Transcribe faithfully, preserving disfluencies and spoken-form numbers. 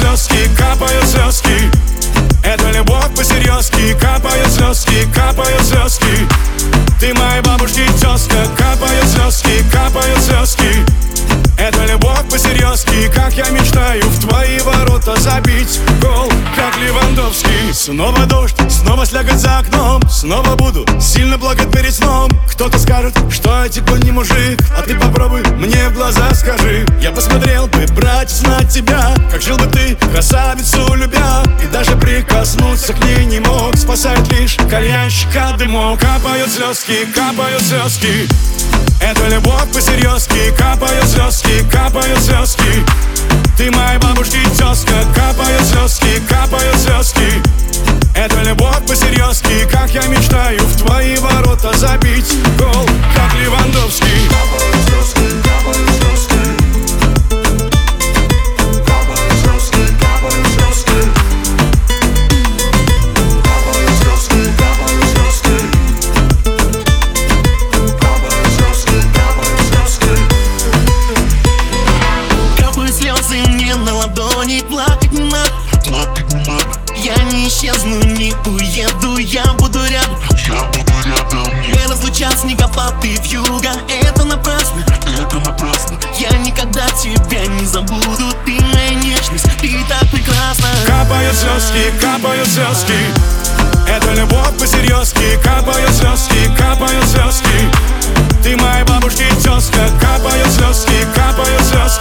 звездки, капают звездки. Это любовь по-серьезки, капают звездки, капают звездки. Ты моей бабушки тезка, капают звездки, капают звездки. Это любовь по-серьезки, как я мечтаю в твои ворота забить гол, как Левандовский. Снова дождь, снова слякоть за окном. Снова буду сильно плакать перед сном. Кто-то скажет, что я типа не мужик, а ты попробуй мне в глаза скажи. Я посмотрел бы, брать, знать тебя, как жил бы ты, красавицу любя. И даже прикоснуться к ней не мог, спасает лишь кальянщик от дымок. Капают звездки, капают звездки. Это любовь по-серьезки, капают звездки, капают звездки. Ты моей бабушки тезка, капают звездки, капают звездки. Это любовь по-серьезки, как я мечтаю в твои ворота забить гол, как Левандовский. Капают звездки, капают звездки. Капают звездки, капают звездки. Капают звездки, капают звездки. Капают звездки, капают звездки. Капают слезы мне на ладони, плакать не надо. Я не исчезну, не уеду, я буду рядом. Я буду рядом. Не разлучат снегопады вьюга, это напрасно, Это напрасно. я никогда тебя не забуду. Ты моя нежность, ты так прекрасна. Капают звездки, капают звездки. Это любовь по-серьезки, капают звездки, капают звездки. Ты моей бабушки тезка, капают звездки, капают звездки.